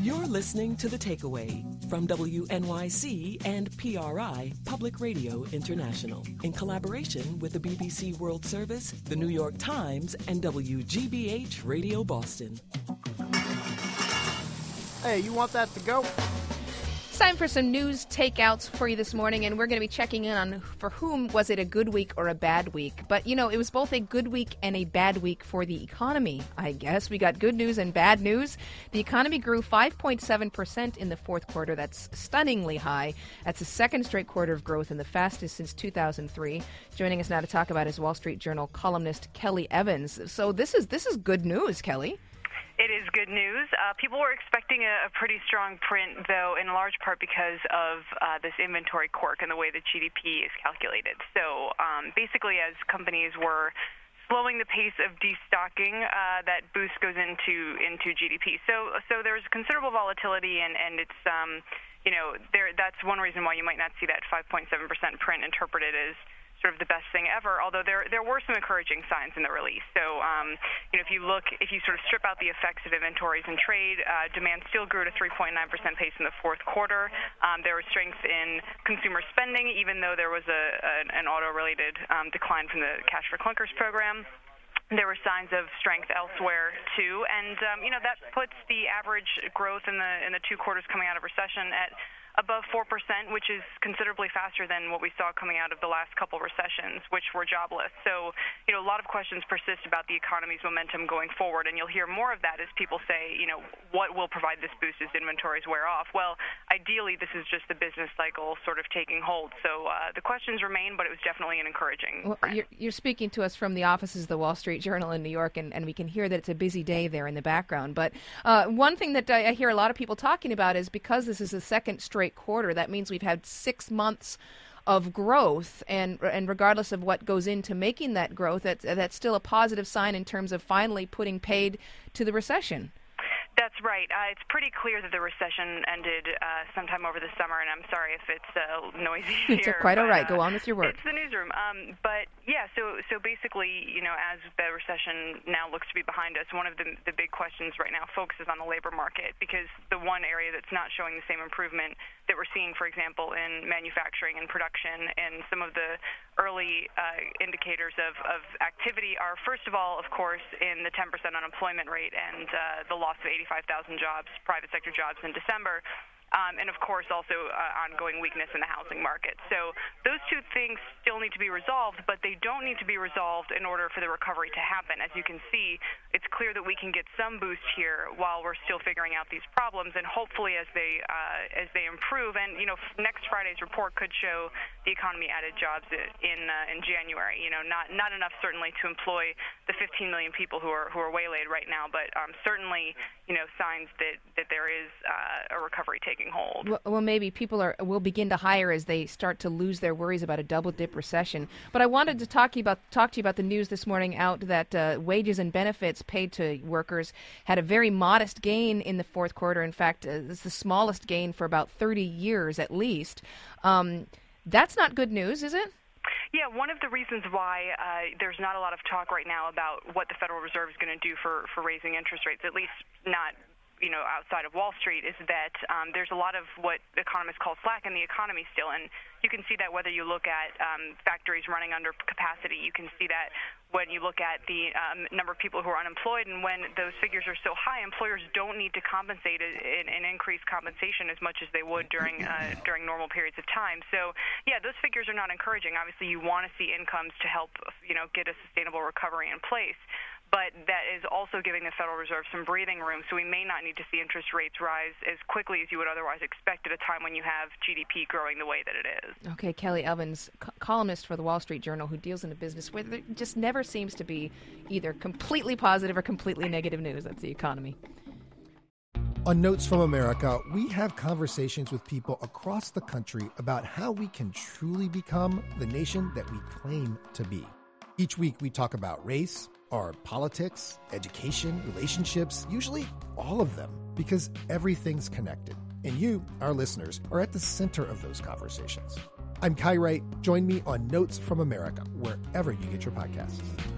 You're listening to The Takeaway from WNYC and PRI, Public Radio International, in collaboration with the BBC World Service, the New York Times, and WGBH Radio Boston. Hey, you want that to go? It's time for some news takeouts for you this morning, and we're going to be checking in on for whom was it a good week or a bad week. But, you know, it was both a good week and a bad week for the economy, I guess. We got good news and bad news. The economy grew 5.7% in the fourth quarter. That's stunningly high. That's the second straight quarter of growth and the fastest since 2003. Joining us now to talk about is Wall Street Journal columnist Kelly Evans. So this is good news, Kelly. It is good news. People were expecting a pretty strong print, though, in large part because of this inventory quirk and the way that GDP is calculated. So basically, as companies were slowing the pace of destocking, that boost goes into GDP. So there's considerable volatility, and it's that's one reason why you might not see that 5.7% print interpreted as sort of the best thing ever, although there were some encouraging signs in the release. So, if you sort of strip out the effects of inventories and trade, demand still grew at a 3.9% pace in the fourth quarter. There was strength in consumer spending, even though there was an auto-related decline from the Cash for Clunkers program. There were signs of strength elsewhere too, and that puts the average growth in the two quarters coming out of recession at above 4%, which is considerably faster than what we saw coming out of the last couple recessions, which were jobless. So, a lot of questions persist about the economy's momentum going forward, and you'll hear more of that as people say, what will provide this boost as inventories wear off? Well, ideally, this is just the business cycle sort of taking hold. So the questions remain, but it was definitely an encouraging trend. You're speaking to us from the offices of the Wall Street Journal in New York, and we can hear that it's a busy day there in the background. But one thing that I hear a lot of people talking about is because this is the second straight quarter, that means we've had 6 months of growth, and regardless of what goes into making that growth, that's still a positive sign in terms of finally putting paid to the recession. That's right. It's pretty clear that the recession ended sometime over the summer, and I'm sorry if it's noisy here. It's quite all right. Go on with your work. It's the newsroom. But yeah, so basically, as the recession now looks to be behind us, one of the big questions right now focuses on the labor market, because the one area that's not showing the same improvement that we're seeing, for example, in manufacturing and production, and some of the early indicators of activity are, first of all, of course, in the 10% unemployment rate and the loss of 85,000 jobs, private sector jobs in December. And, of course, also ongoing weakness in the housing market. So those two things still need to be resolved, but they don't need to be resolved in order for the recovery to happen. As you can see, it's clear that we can get some boost here while we're still figuring out these problems, and hopefully as they improve. And, next Friday's report could show the economy added jobs in January. Not enough, certainly, to employ the 15 million people who are waylaid right now, but certainly, signs that there is a recovery taking hold. Well, maybe people will begin to hire as they start to lose their worries about a double-dip recession. But I wanted to talk to you about the news this morning out that wages and benefits paid to workers had a very modest gain in the fourth quarter. In fact, it's the smallest gain for about 30 years at least. That's not good news, is it? Yeah, one of the reasons why there's not a lot of talk right now about what the Federal Reserve is going to do for raising interest rates, at least not outside of Wall Street, is that there's a lot of what economists call slack in the economy still. And you can see that whether you look at factories running under capacity. You can see that when you look at the number of people who are unemployed, and when those figures are so high, employers don't need to compensate and increase compensation as much as they would during normal periods of time. So, yeah, those figures are not encouraging. Obviously, you want to see incomes to help, get a sustainable recovery in place. But that is also giving the Federal Reserve some breathing room, so we may not need to see interest rates rise as quickly as you would otherwise expect at a time when you have GDP growing the way that it is. Okay, Kelly Evans, columnist for the Wall Street Journal, who deals in a business where there just never seems to be either completely positive or completely negative news. That's the economy. On Notes from America, we have conversations with people across the country about how we can truly become the nation that we claim to be. Each week we talk about race, our politics, education, relationships, usually all of them, because everything's connected. And you, our listeners, are at the center of those conversations. I'm Kai Wright. Join me on Notes from America, wherever you get your podcasts.